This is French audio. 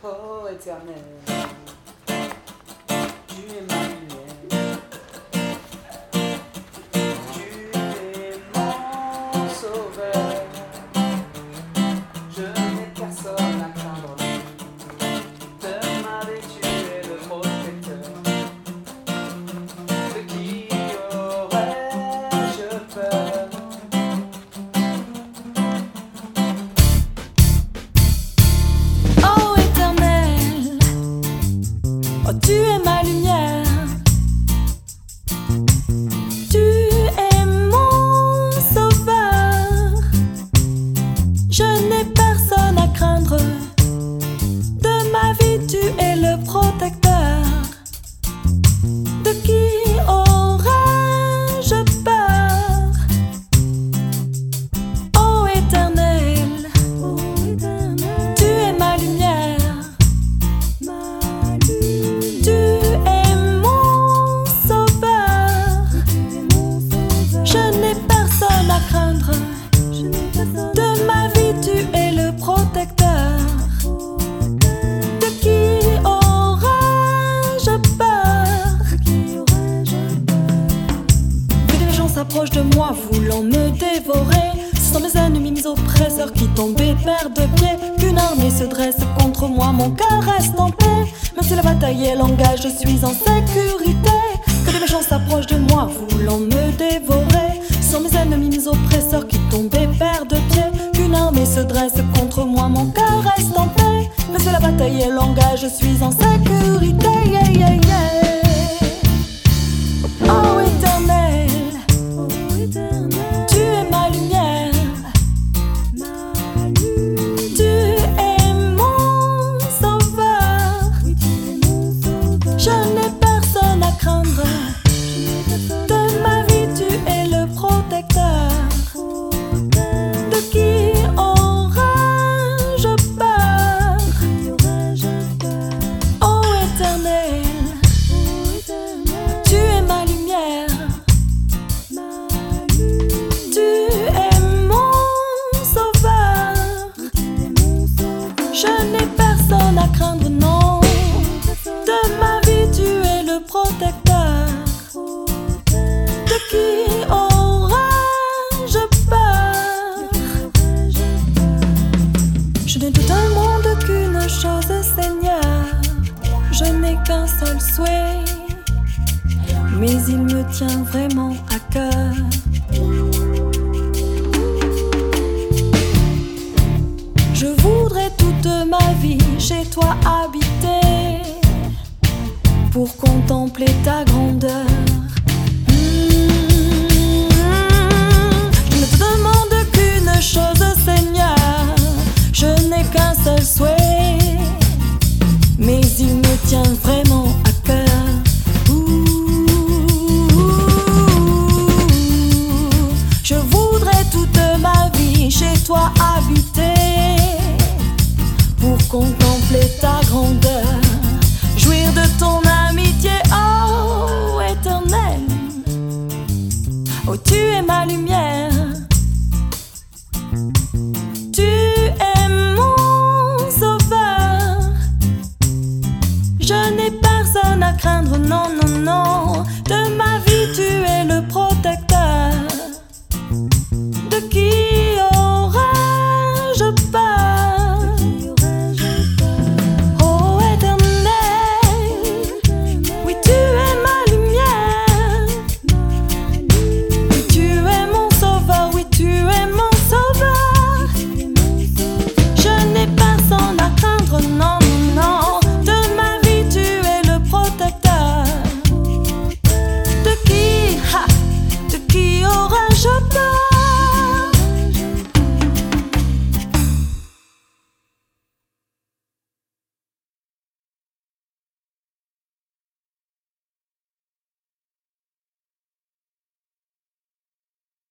ô éternel, tu es ma lumière, tu es mon sauveur, je n'ai personne à craindre, de ma vie tu es le protecteur, de qui aurais-je peur? Oh éternel, oh tu es ma lumière, tu es mon sauveur, je n'ai personne à craindre, de ma vie tu es le protecteur, de qui aurais-je peur? Oh éternel, tu es ma lumière, tu es mon sauveur, je n'ai personne à craindre, de ma vie tu es le protecteur, de qui aurais-je peur? Plus les gens s'approchent de moi voulant me dévorer, ce sont mes ennemis, mes oppresseurs qui tombent et perdent pied. Qu'une armée se dresse contre moi, mon cœur reste en paix. Même si la bataille est l'engage, je suis en sécurité. Que les méchants s'approchent de moi voulant me dévorer, ce sont mes ennemis, mes oppresseurs qui tombent et perdent pied. Qu'une armée se dresse contre moi, mon cœur reste en paix. Même si la bataille est l'engage, je suis en sécurité. Yeah, yeah, yeah. Oh éternel, tu es ma lumière, tu es mon sauveur, je n'ai personne à craindre, de ma vie tu es le protecteur, de qui aurais-je peur? Oh éternel, tu es ma lumière, tu es mon sauveur, je n'ai personne à craindre, non, de ma vie tu es le protecteur, de qui aurais-je peur? Je ne te demande qu'une chose, Seigneur, je n'ai qu'un seul souhait, mais il me tient vraiment à cœur. Je voudrais toute ma vie chez toi habiter, pour contempler ta grandeur. Je ne te demande qu'une chose, Seigneur, je n'ai qu'un seul souhait, mais il me tient vraiment à cœur. Je voudrais toute ma vie chez toi habiter, pour contempler ta grandeur, jouir de ton amitié, oh éternel. Oh tu es ma lumière,